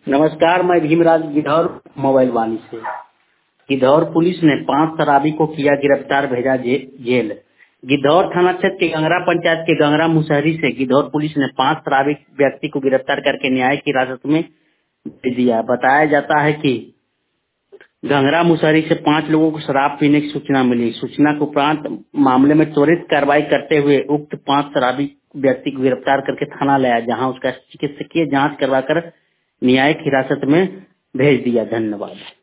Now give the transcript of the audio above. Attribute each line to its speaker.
Speaker 1: नमस्कार, मैं भीमराज गिद्धौर मोबाइल वाणी से। गिद्धौर पुलिस ने 5 शराबी को किया गिरफ्तार, भेजा जेल। गिद्धौर थाना क्षेत्र के गंगरा पंचायत के गंगरा मुसहरी से गिद्धौर पुलिस ने 5 शराबी व्यक्ति को गिरफ्तार करके न्यायिक हिरासत में भेज दिया। बताया जाता है कि गंगरा मुसहरी से 5 लोगों को शराब पीने की सूचना मिली। सूचना के उपरांत मामले में त्वरित कार्रवाई करते हुए उक्त 5 शराबी व्यक्ति को गिरफ्तार करके थाना लाया, जहां उसका चिकित्सकीय जांच करवाकर न्यायिक हिरासत में भेज दिया। धन्यवाद।